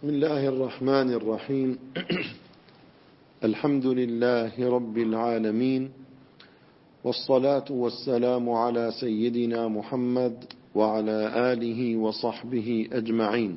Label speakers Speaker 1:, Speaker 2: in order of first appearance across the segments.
Speaker 1: بسم الله الرحمن الرحيم. الحمد لله رب العالمين، والصلاة والسلام على سيدنا محمد وعلى آله وصحبه أجمعين.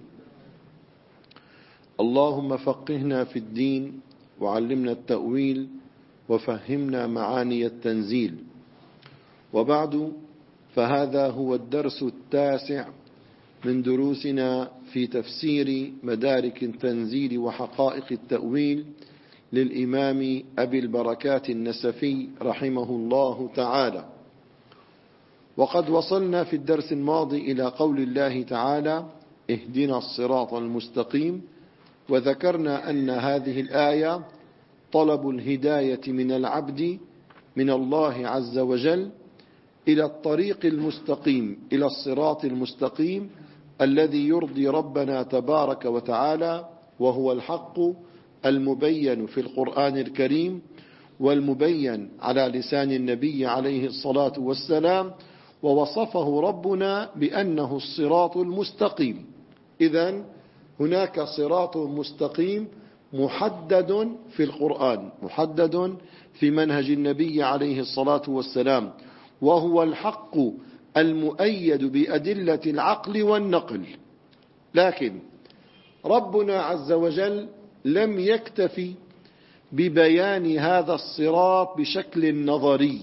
Speaker 1: اللهم فقهنا في الدين وعلمنا التأويل وفهمنا معاني التنزيل. وبعد، فهذا هو الدرس التاسع من دروسنا في تفسير مدارك التنزيل وحقائق التأويل للإمام أبي البركات النسفي رحمه الله تعالى. وقد وصلنا في الدرس الماضي إلى قول الله تعالى: اهدنا الصراط المستقيم، وذكرنا أن هذه الآية طلب الهداية من العبد من الله عز وجل إلى الطريق المستقيم، إلى الصراط المستقيم الذي يرضي ربنا تبارك وتعالى، وهو الحق المبين في القرآن الكريم والمبين على لسان النبي عليه الصلاة والسلام، ووصفه ربنا بأنه الصراط المستقيم. إذن هناك صراط مستقيم محدد في القرآن، محدد في منهج النبي عليه الصلاة والسلام، وهو الحق المؤيد بأدلة العقل والنقل. لكن ربنا عز وجل لم يكتفي ببيان هذا الصراط بشكل نظري،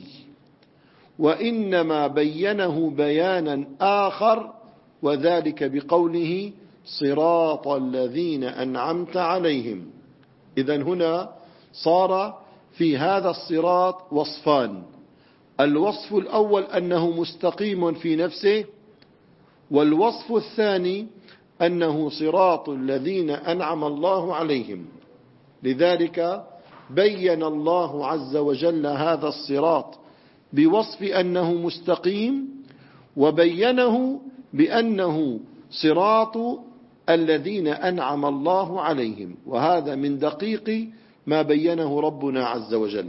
Speaker 1: وإنما بينه بيانا آخر، وذلك بقوله: صراط الذين أنعمت عليهم. إذن هنا صار في هذا الصراط وصفان: الوصف الأول أنه مستقيم في نفسه، والوصف الثاني أنه صراط الذين أنعم الله عليهم. لذلك بين الله عز وجل هذا الصراط بوصف أنه مستقيم، وبينه بأنه صراط الذين أنعم الله عليهم، وهذا من دقيق ما بينه ربنا عز وجل.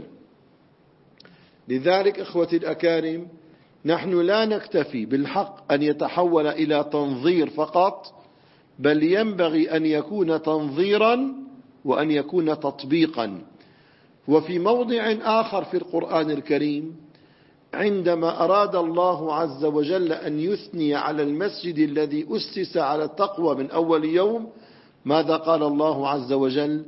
Speaker 1: لذلك إخوتي الأكارم، نحن لا نكتفي بالحق أن يتحول إلى تنظير فقط، بل ينبغي أن يكون تنظيرا وأن يكون تطبيقا. وفي موضع آخر في القرآن الكريم، عندما أراد الله عز وجل أن يثني على المسجد الذي أسس على التقوى من أول يوم، ماذا قال الله عز وجل؟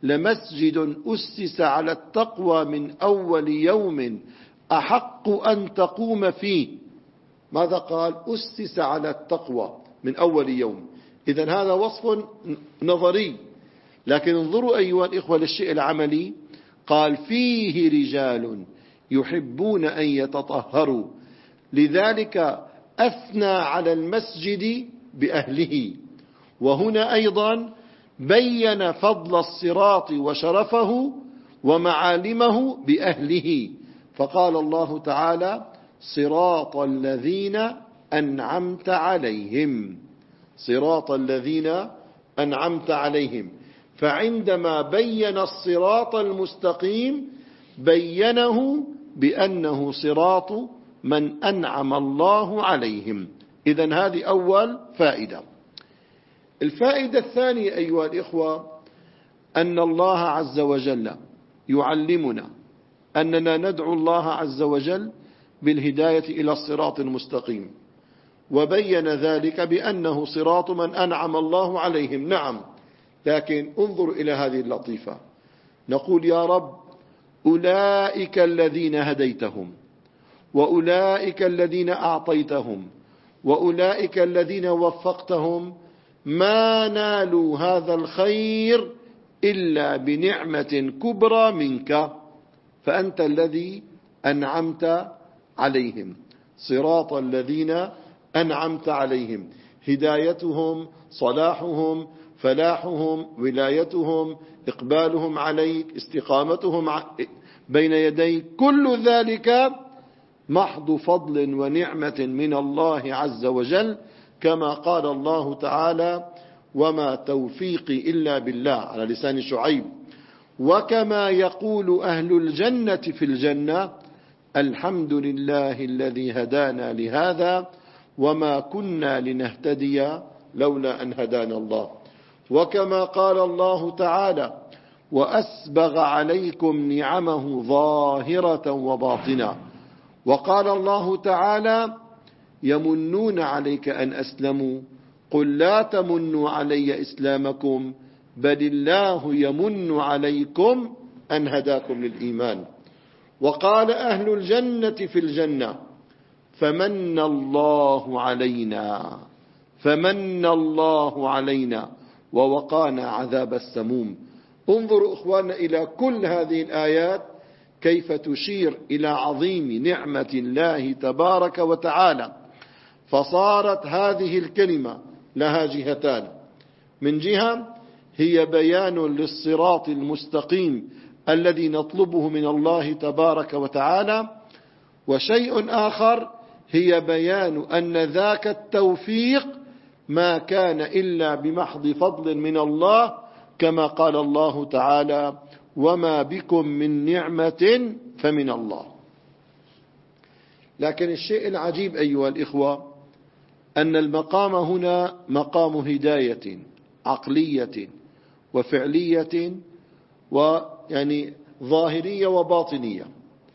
Speaker 1: لمسجد أسس على التقوى من أول يوم أحق أن تقوم فيه. ماذا قال؟ أسس على التقوى من أول يوم. إذن هذا وصف نظري، لكن انظروا أيها الإخوة للشيء العملي. قال: فيه رجال يحبون أن يتطهروا، لذلك أثنى على المسجد بأهله. وهنا أيضا بين فضل الصراط وشرفه ومعالمه بأهله، فقال الله تعالى: صراط الذين أنعمت عليهم، صراط الذين أنعمت عليهم. فعندما بين الصراط المستقيم بينه بأنه صراط من أنعم الله عليهم. إذن هذه أول فائدة. الفائدة الثانية أيها الإخوة، أن الله عز وجل يعلمنا أننا ندعو الله عز وجل بالهداية إلى الصراط المستقيم، وبين ذلك بأنه صراط من أنعم الله عليهم. نعم، لكن انظر إلى هذه اللطيفة. نقول: يا رب، أولئك الذين هديتهم، وأولئك الذين أعطيتهم، وأولئك الذين وفقتهم ما نالوا هذا الخير إلا بنعمة كبرى منك، فأنت الذي أنعمت عليهم. صراط الذين أنعمت عليهم، هدايتهم، صلاحهم، فلاحهم، ولايتهم، إقبالهم عليك، استقامتهم بين يديك، كل ذلك محض فضل ونعمة من الله عز وجل، كما قال الله تعالى: وما توفيقي إلا بالله، على لسان شعيب. وكما يقول أهل الجنة في الجنة: الحمد لله الذي هدانا لهذا وما كنا لنهتدي لولا أن هدانا الله. وكما قال الله تعالى: وأسبغ عليكم نعمه ظاهرة وباطنة. وقال الله تعالى: يمنون عليك أن أسلموا قل لا تمنوا علي إسلامكم بل الله يمن عليكم أن هداكم للإيمان. وقال أهل الجنة في الجنة: فمن الله علينا ووقانا عذاب السموم. انظروا إخواننا إلى كل هذه الآيات كيف تشير إلى عظيم نعمة الله تبارك وتعالى. فصارت هذه الكلمة لها جهتان: من جهة هي بيان للصراط المستقيم الذي نطلبه من الله تبارك وتعالى، وشيء آخر هي بيان أن ذاك التوفيق ما كان إلا بمحض فضل من الله، كما قال الله تعالى: وما بكم من نعمة فمن الله. لكن الشيء العجيب أيها الإخوة أن المقام هنا مقام هداية عقلية وفعلية ويعني ظاهرية وباطنية.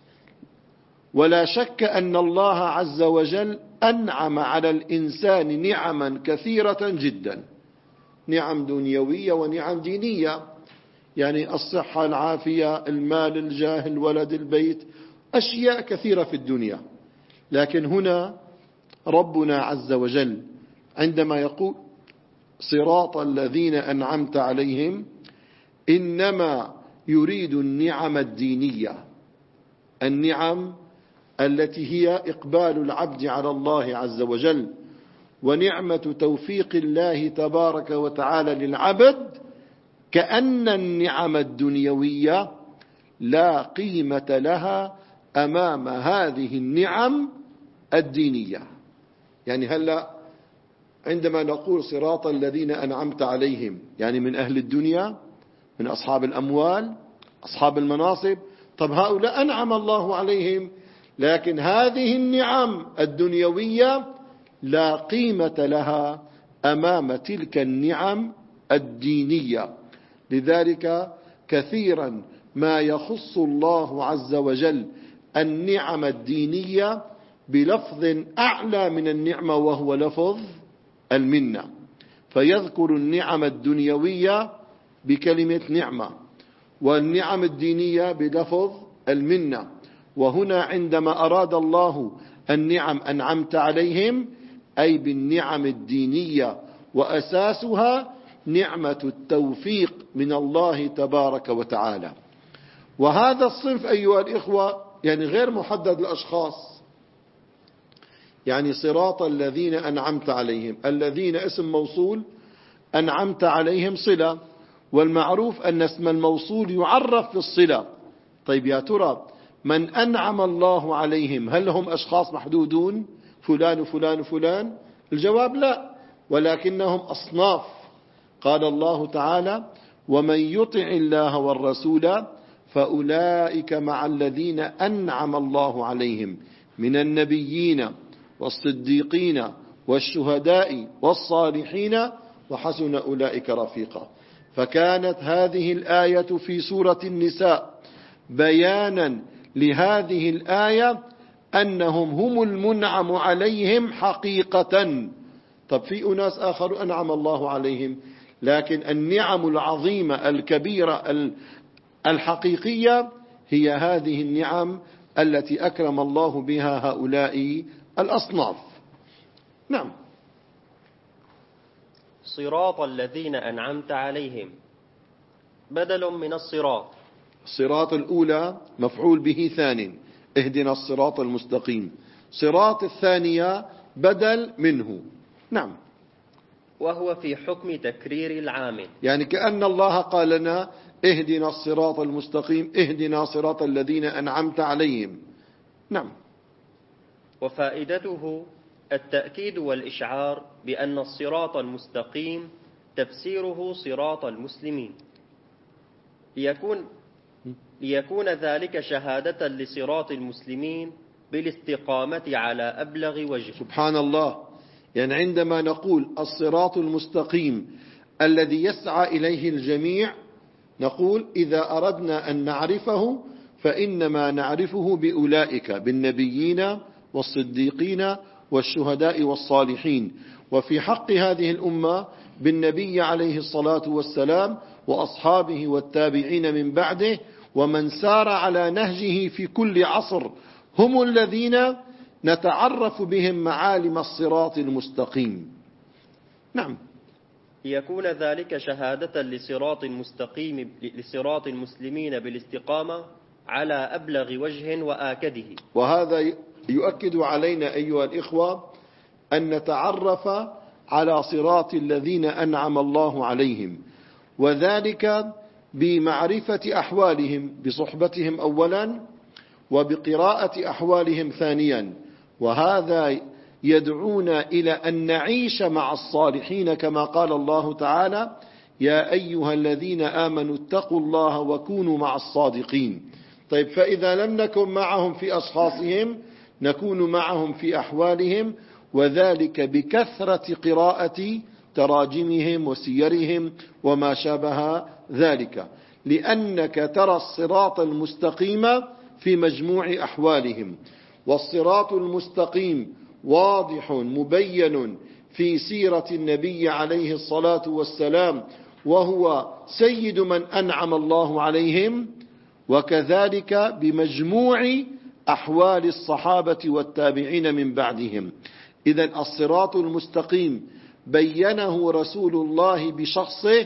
Speaker 1: ولا شك أن الله عز وجل أنعم على الإنسان نعما كثيرة جدا، نعم دنيوية ونعم دينية، يعني الصحة، العافية، المال، الجاه، الولد، البيت، أشياء كثيرة في الدنيا. لكن هنا ربنا عز وجل عندما يقول صراط الذين أنعمت عليهم إنما يريد النعم الدينية، النعم التي هي إقبال العبد على الله عز وجل، ونعمة توفيق الله تبارك وتعالى للعبد، كأن النعم الدنيوية لا قيمة لها أمام هذه النعم الدينية. يعني هلأ عندما نقول صراط الذين أنعمت عليهم، يعني من أهل الدنيا، من أصحاب الأموال، أصحاب المناصب، طب هؤلاء أنعم الله عليهم، لكن هذه النعم الدنيوية لا قيمة لها أمام تلك النعم الدينية. لذلك كثيرا ما يخص الله عز وجل النعم الدينية بلفظ أعلى من النعمة، وهو لفظ المنة، فيذكر النعم الدنيوية بكلمة نعمة، والنعم الدينية بلفظ المنة. وهنا عندما أراد الله النعم أنعمت عليهم أي بالنعم الدينية، وأساسها نعمة التوفيق من الله تبارك وتعالى. وهذا الصنف أيها الإخوة يعني غير محدد لأشخاص، يعني صراط الذين أنعمت عليهم، الذين اسم موصول، أنعمت عليهم صلة، والمعروف أن اسم الموصول يعرف في الصلة. طيب يا ترى من أنعم الله عليهم هل هم أشخاص محدودون فلان وفلان وفلان؟ الجواب لا، ولكنهم أصناف. قال الله تعالى: ومن يطع الله والرسول فأولئك مع الذين أنعم الله عليهم من النبيين والصديقين والشهداء والصالحين وحسن أولئك رفيقا. فكانت هذه الآية في سورة النساء بيانا لهذه الآية أنهم هم المنعم عليهم حقيقة. طب في أناس آخر أنعم الله عليهم، لكن النعم العظيمة الكبيرة الحقيقية هي هذه النعم التي أكرم الله بها هؤلاء الأصناف. نعم.
Speaker 2: صراط الذين أنعمت عليهم بدل من الصراط.
Speaker 1: الصراط الأولى مفعول به ثانٍ، اهدنا الصراط المستقيم. صراط الثانية بدل منه. نعم.
Speaker 2: وهو في حكم تكرير العامل،
Speaker 1: يعني كأن الله قال لنا اهدنا الصراط المستقيم، اهدنا صراط الذين أنعمت عليهم. نعم.
Speaker 2: وفائدته التأكيد والإشعار بأن الصراط المستقيم تفسيره صراط المسلمين، ليكون ذلك شهادة لصراط المسلمين بالاستقامة على أبلغ وجه.
Speaker 1: سبحان الله. يعني عندما نقول الصراط المستقيم الذي يسعى إليه الجميع، نقول إذا أردنا أن نعرفه فإنما نعرفه بأولئك، بالنبيين والصديقين والشهداء والصالحين، وفي حق هذه الأمة بالنبي عليه الصلاة والسلام وأصحابه والتابعين من بعده ومن سار على نهجه في كل عصر، هم الذين نتعرف بهم معالم الصراط المستقيم. نعم.
Speaker 2: ليكون ذلك شهادة لصراط المسلمين بالاستقامة على أبلغ وجه وآكده.
Speaker 1: وهذا يؤكد علينا أيها الإخوة أن نتعرف على صراط الذين أنعم الله عليهم، وذلك بمعرفة أحوالهم، بصحبتهم أولا، وبقراءة أحوالهم ثانيا. وهذا يدعونا إلى أن نعيش مع الصالحين كما قال الله تعالى: يا أيها الذين آمنوا اتقوا الله وكونوا مع الصادقين. طيب، فإذا لم نكن معهم في أشخاصهم نكون معهم في أحوالهم، وذلك بكثرة قراءة تراجمهم وسيرهم وما شابه ذلك، لأنك ترى الصراط المستقيم في مجموع أحوالهم. والصراط المستقيم واضح مبين في سيرة النبي عليه الصلاة والسلام، وهو سيد من أنعم الله عليهم، وكذلك بمجموع أحوال الصحابة والتابعين من بعدهم. إذن الصراط المستقيم بينه رسول الله بشخصه،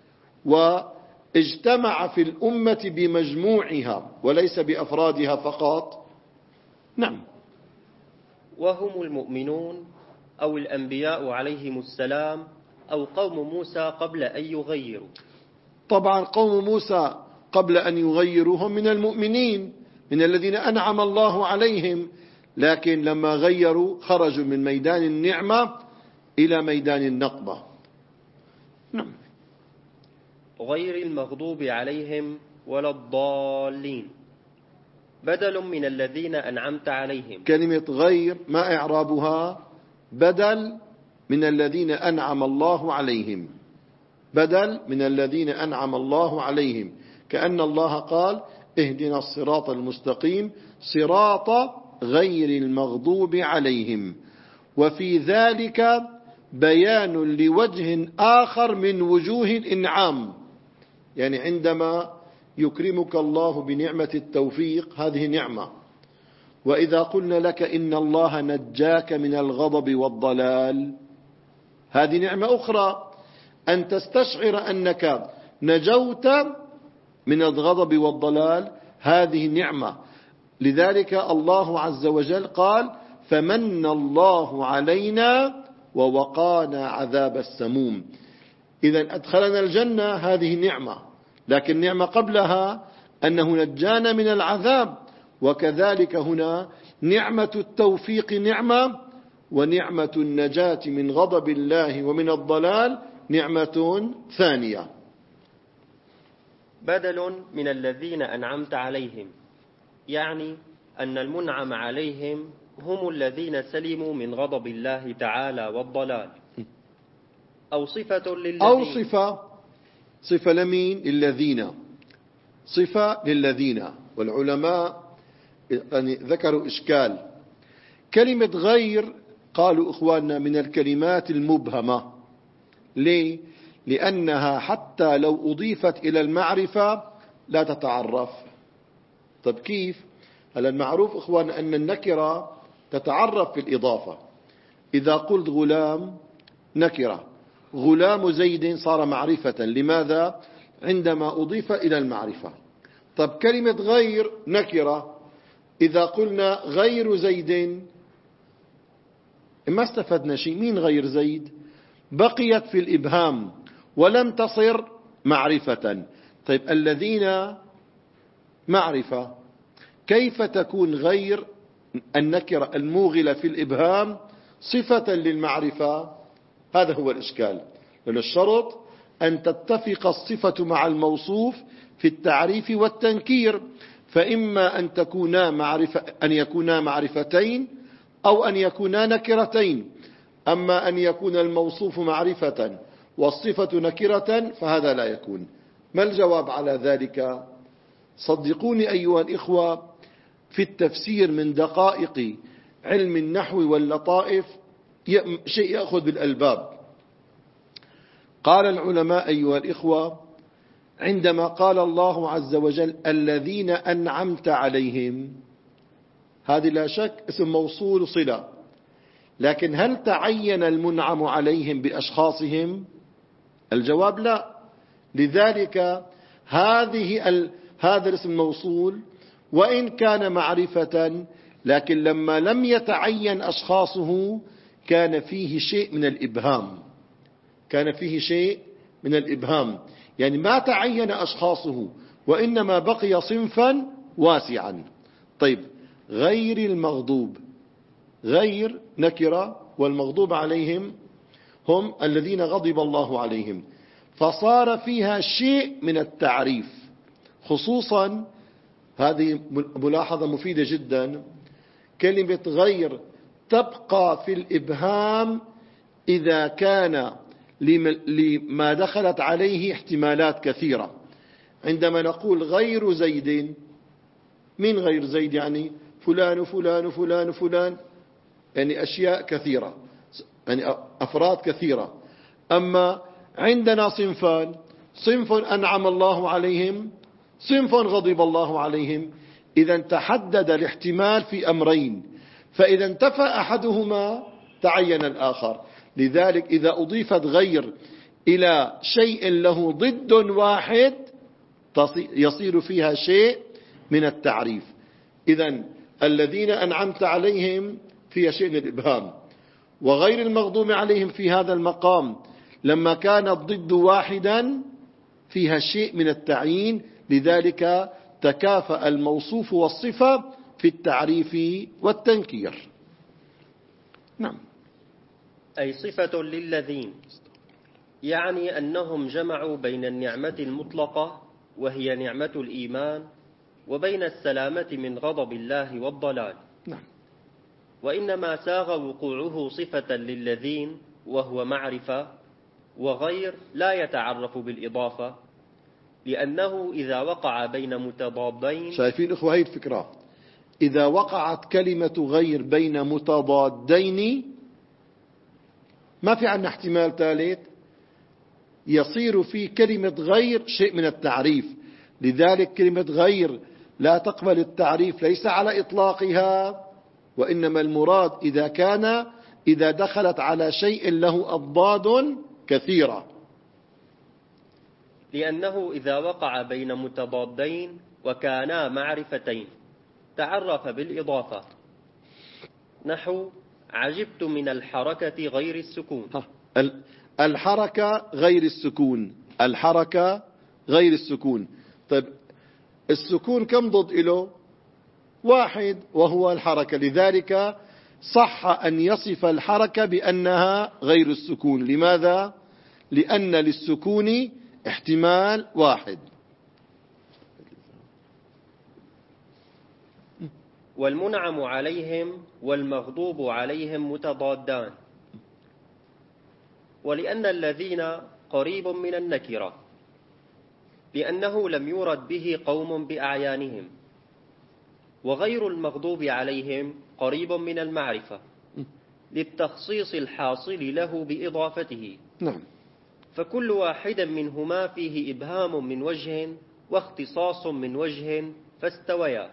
Speaker 1: واجتمع في الأمة بمجموعها وليس بأفرادها فقط. نعم.
Speaker 2: وهم المؤمنون أو الأنبياء عليهم السلام أو قوم موسى قبل أن يغيروا.
Speaker 1: طبعا قوم موسى قبل أن يغيروهم من المؤمنين، من الذين أنعم الله عليهم، لكن لما غيروا خرجوا من ميدان النعمة إلى ميدان النقمة. نعم.
Speaker 2: غير المغضوب عليهم ولا الضالين، بدل من الذين أنعمت عليهم.
Speaker 1: كلمة غير ما إعرابها؟ بدل من الذين أنعم الله عليهم، بدل من الذين أنعم الله عليهم، كأن الله قال: اهدنا الصراط المستقيم صراط غير المغضوب عليهم. وفي ذلك بيان لوجه آخر من وجوه الإنعام، يعني عندما يكرمك الله بنعمة التوفيق، هذه نعمة. وإذا قلنا لك إن الله نجاك من الغضب والضلال، هذه نعمة أخرى، أن تستشعر أنك نجوت من الغضب والضلال، هذه نعمة. لذلك الله عز وجل قال: فمن الله علينا ووقانا عذاب السموم. إذن أدخلنا الجنة، هذه نعمة، لكن نعمة قبلها أنه نجانا من العذاب. وكذلك هنا نعمة التوفيق نعمة، ونعمة النجاة من غضب الله ومن الضلال نعمة ثانية.
Speaker 2: بدل من الذين أنعمت عليهم، يعني أن المنعم عليهم هم الذين سلموا من غضب الله تعالى والضلال. أو صفة للذين،
Speaker 1: أو صفة لمين؟ للذين، صفة للذين. والعلماء ذكروا إشكال. كلمة غير قالوا إخواننا من الكلمات المبهمة. ليه؟ لأنها حتى لو أضيفت إلى المعرفة لا تتعرف. طب كيف؟ هلا المعروف إخواننا أن النكرة تتعرف في الإضافة. إذا قلت غلام نكرة، غلام زيد صار معرفة. لماذا؟ عندما أضيف إلى المعرفة. طب كلمة غير نكرة، إذا قلنا غير زيد ما استفدنا شيء. مين غير زيد؟ بقيت في الإبهام ولم تصر معرفة. طيب الذين معرفة، كيف تكون غير النكرة الموغلة في الإبهام صفة للمعرفة؟ هذا هو الإشكال. لأن الشرط أن تتفق الصفة مع الموصوف في التعريف والتنكير، فإما أن يكونا معرفتين أو أن يكونا نكرتين. أما أن يكون الموصوف معرفة والصفة نكرة فهذا لا يكون. ما الجواب على ذلك؟ صدقوني أيها الإخوة، في التفسير من دقائق علم النحو واللطائف شيء يأخذ بالألباب. قال العلماء أيها الإخوة: عندما قال الله عز وجل الذين أنعمت عليهم، هذه لا شك اسم موصول صلة، لكن هل تعين المنعم عليهم بأشخاصهم؟ الجواب لا. لذلك هذا الاسم الموصول وإن كان معرفة، لكن لما لم يتعين أشخاصه كان فيه شيء من الإبهام، كان فيه شيء من الإبهام، يعني ما تعين أشخاصه وإنما بقي صنفا واسعا. طيب، غير المغضوب، غير نكرة، والمغضوب عليهم هم الذين غضب الله عليهم، فصار فيها شيء من التعريف. خصوصا هذه ملاحظة مفيدة جدا، كلمة غير تبقى في الإبهام إذا كان لما دخلت عليه احتمالات كثيرة. عندما نقول غير زيد، من غير زيد؟ يعني فلان وفلان وفلان وفلان، يعني أشياء كثيرة، يعني أفراد كثيرة. أما عندنا صنفان، صنف أنعم الله عليهم، صنف غضب الله عليهم، إذا تحدد الاحتمال في أمرين، فإذا انتفى أحدهما تعين الآخر. لذلك إذا أضيفت غير إلى شيء له ضد واحد يصير فيها شيء من التعريف. إذا الذين أنعمت عليهم فيها شيء من الإبهام، وغير المغضوب عليهم في هذا المقام لما كان الضد واحدا فيها شيء من التعيين. لذلك تكافأ الموصوف والصفة في التعريف والتنكير. نعم.
Speaker 2: أي صفة للذين، يعني أنهم جمعوا بين النعمة المطلقة وهي نعمة الإيمان وبين السلامة من غضب الله والضلال.
Speaker 1: نعم.
Speaker 2: وإنما ساغ وقوعه صفة للذين وهو معرفة، وغير لا يتعرف بالإضافة، لأنه إذا وقع بين متضادين.
Speaker 1: شايفين إخوة هاي الفكرة؟ إذا وقعت كلمة غير بين متضادين ما في عندنا احتمال ثالث، يصير في كلمة غير شيء من التعريف. لذلك كلمة غير لا تقبل التعريف ليس على إطلاقها، وإنما المراد إذا دخلت على شيء له أضداد كثيرة.
Speaker 2: لأنه إذا وقع بين متضادين وكانا معرفتين تعرف بالإضافة، نحو عجبت من الحركة غير السكون.
Speaker 1: الحركة غير السكون، الحركة غير السكون. طيب السكون كم ضد له؟ واحد، وهو الحركة. لذلك صح أن يصف الحركة بأنها غير السكون. لماذا؟ لأن للسكون احتمال واحد.
Speaker 2: والمنعم عليهم والمغضوب عليهم متضادان، ولأن الذين قريب من النكرة، لأنه لم يرد به قوم بأعيانهم، وغير المغضوب عليهم قريب من المعرفة للتخصيص الحاصل له بإضافته.
Speaker 1: نعم.
Speaker 2: فكل واحد منهما فيه إبهام من وجه واختصاص من وجه فاستويا.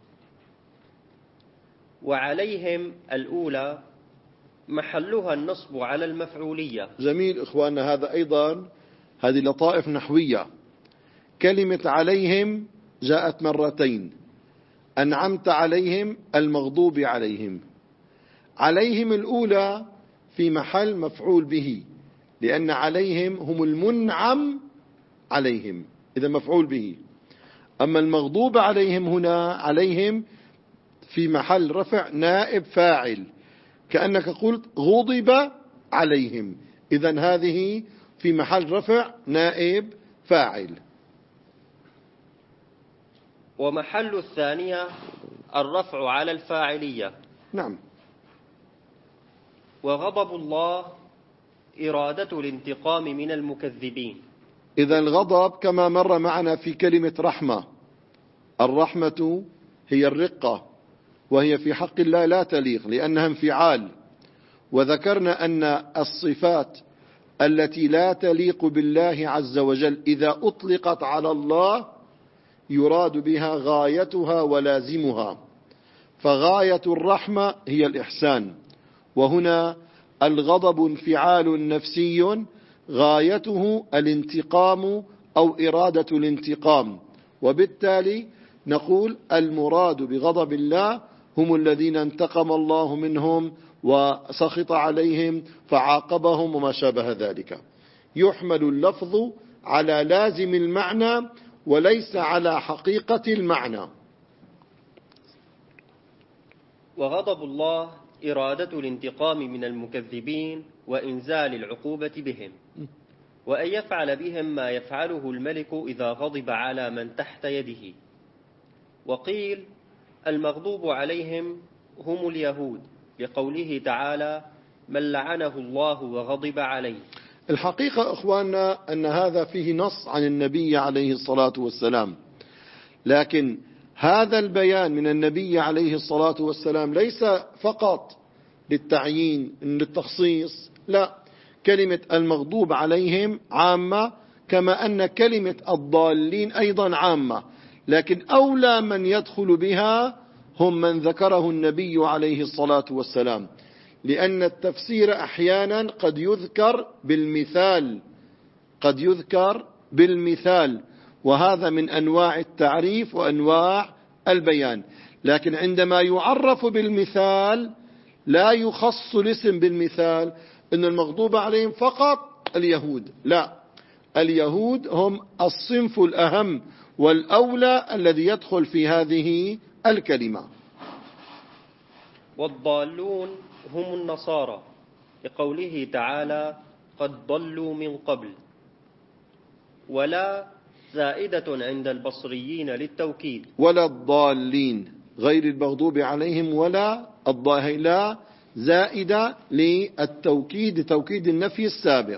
Speaker 2: وعليهم الأولى محلها النصب على المفعولية.
Speaker 1: جميل إخواننا، هذا أيضا هذه لطائف نحوية. كلمة عليهم جاءت مرتين، أنعمت عليهم، المغضوب عليهم. عليهم الأولى في محل مفعول به، لأن عليهم هم المنعم عليهم، إذا مفعول به. أما المغضوب عليهم هنا، عليهم في محل رفع نائب فاعل، كأنك قلت غضب عليهم، إذا هذه في محل رفع نائب فاعل.
Speaker 2: ومحل الثانية الرفع على الفاعلية.
Speaker 1: نعم.
Speaker 2: وغضب الله إرادة الانتقام من المكذبين.
Speaker 1: إذا الغضب كما مر معنا في كلمة رحمة، الرحمة هي الرقة، وهي في حق الله لا تليق لأنها انفعال. وذكرنا أن الصفات التي لا تليق بالله عز وجل إذا أطلقت على الله يراد بها غايتها ولازمها، فغاية الرحمة هي الإحسان، وهنا الغضب انفعال نفسي غايته الانتقام أو إرادة الانتقام، وبالتالي نقول المراد بغضب الله هم الذين انتقم الله منهم وسخط عليهم فعاقبهم وما شابه ذلك. يحمل اللفظ على لازم المعنى وليس على حقيقة المعنى.
Speaker 2: وغضب الله إرادة الانتقام من المكذبين وإنزال العقوبة بهم، وأن يفعل بهم ما يفعله الملك إذا غضب على من تحت يده. وقيل المغضوب عليهم هم اليهود لقوله تعالى من لعنه الله وغضب عليه.
Speaker 1: الحقيقة أخواننا أن هذا فيه نص عن النبي عليه الصلاة والسلام، لكن هذا البيان من النبي عليه الصلاة والسلام ليس فقط للتعيين للتخصيص، لا، كلمة المغضوب عليهم عامة كما أن كلمة الضالين أيضا عامة، لكن أولى من يدخل بها هم من ذكره النبي عليه الصلاة والسلام، لأن التفسير أحيانا قد يذكر بالمثال، وهذا من أنواع التعريف وأنواع البيان. لكن عندما يعرف بالمثال لا يخص الاسم بالمثال أن المغضوب عليهم فقط اليهود، لا، اليهود هم الصنف الأهم والأولى الذي يدخل في هذه الكلمة.
Speaker 2: والضالون هم النصارى لقوله تعالى قد ضلوا من قبل. ولا زائدة عند البصريين للتوكيد،
Speaker 1: ولا الضالين غير المغضوب عليهم، ولا لا زائدة للتوكيد، توكيد النفي السابق.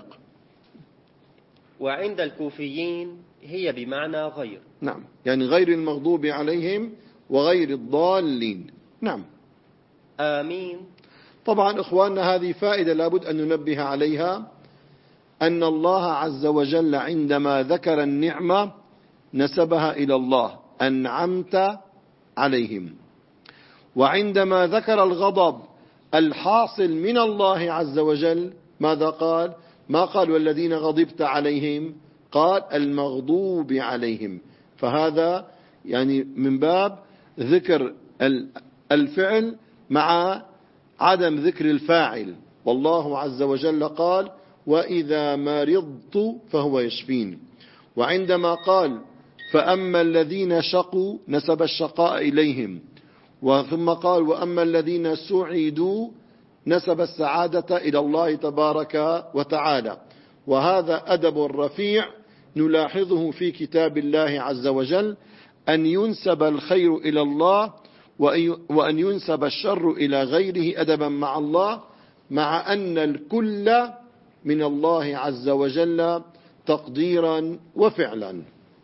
Speaker 2: وعند الكوفيين هي بمعنى غير،
Speaker 1: نعم، يعني غير المغضوب عليهم وغير الضالين. نعم.
Speaker 2: آمين.
Speaker 1: طبعا إخواننا هذه فائدة لابد أن ننبه عليها، أن الله عز وجل عندما ذكر النعمة نسبها إلى الله، أنعمت عليهم، وعندما ذكر الغضب الحاصل من الله عز وجل ماذا قال؟ ما قال والذين غضبت عليهم، قال المغضوب عليهم. فهذا يعني من باب ذكر الفعل مع عدم ذكر الفاعل. والله عز وجل قال وإذا مرضت فهو يشفين. وعندما قال فأما الذين شقوا نسب الشقاء إليهم، وثم قال وأما الذين سعدوا نسب السعادة إلى الله تبارك وتعالى. وهذا أدب رفيع نلاحظه في كتاب الله عز وجل، أن ينسب الخير إلى الله وأن ينسب الشر إلى غيره أدبا مع الله، مع أن الكل من الله عز وجل تقديرا وفعلا.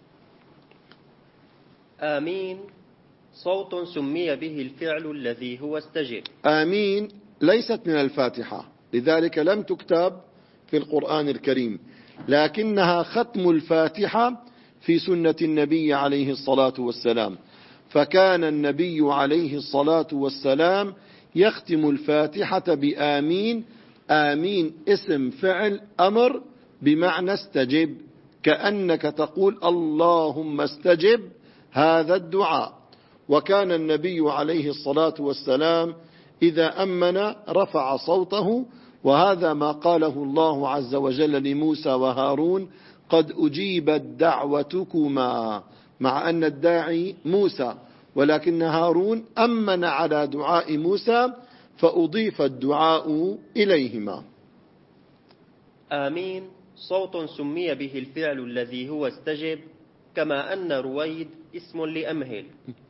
Speaker 2: آمين صوت سمي به الفعل الذي هو استجب.
Speaker 1: آمين ليست من الفاتحة، لذلك لم تكتب في القرآن الكريم، لكنها ختم الفاتحة في سنة النبي عليه الصلاة والسلام. فكان النبي عليه الصلاة والسلام يختم الفاتحة بآمين. آمين اسم فعل أمر بمعنى استجب، كأنك تقول اللهم استجب هذا الدعاء. وكان النبي عليه الصلاة والسلام إذا أمن رفع صوته، وهذا ما قاله الله عز وجل لموسى وهارون قد أجيبت دعوتكما، مع أن الداعي موسى، ولكن هارون أمن على دعاء موسى فأضيف الدعاء إليهما.
Speaker 2: آمين صوت سمي به الفعل الذي هو استجب، كما أن رويد اسم لأمهل.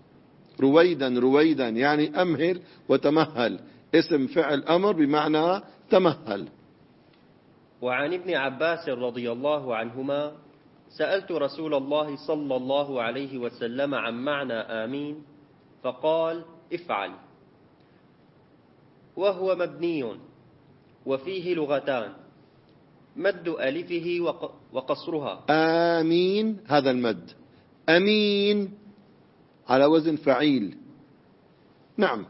Speaker 1: رويدا يعني أمهل وتمهل، اسم فعل أمر بمعنى تمهل.
Speaker 2: وعن ابن عباس رضي الله عنهما سألت رسول الله صلى الله عليه وسلم عن معنى آمين فقال افعل، وهو مبني وفيه لغتان: مد ألفه وقصرها.
Speaker 1: آمين هذا المد، أمين على وزن فعيل. نعم.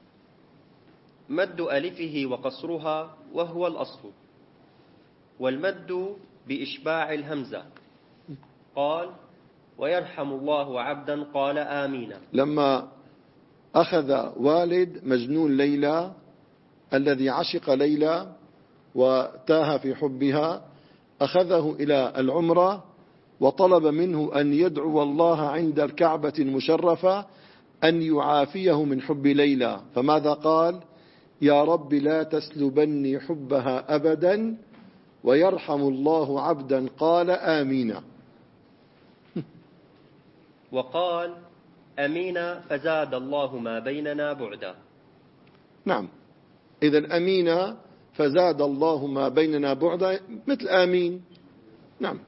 Speaker 2: مد ألفه وقصرها وهو الأصل، والمد بإشباع الهمزة. قال: ويرحم الله عبدا قال آمين.
Speaker 1: لما أخذ والد مجنون ليلى الذي عشق ليلى وتاه في حبها، أخذه إلى العمرة وطلب منه أن يدعو الله عند الكعبة المشرفة أن يعافيه من حب ليلى، فماذا قال؟ يا رب لا تسلبني حبها أبدا ويرحم الله عبدا قال آمين.
Speaker 2: وقال: أمين فزاد الله ما بيننا بعدا.
Speaker 1: نعم، إذن أمين فزاد الله ما بيننا بعدا مثل آمين. نعم.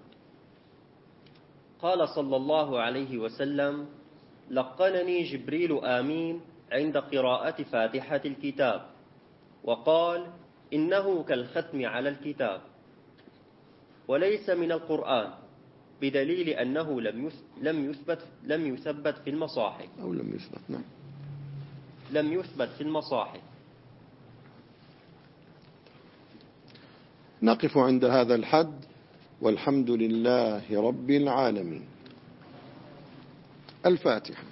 Speaker 2: قال صلى الله عليه وسلم: لقنني جبريل آمين عند قراءة فاتحة الكتاب، وقال: إنه كالختم على الكتاب، وليس من القرآن، بدليل أنه لم يثبت في المصاحف.
Speaker 1: أو لم يثبت. نعم.
Speaker 2: لم يثبت في المصاحف.
Speaker 1: نقف عند هذا الحد، والحمد لله رب العالمين. الفاتحة.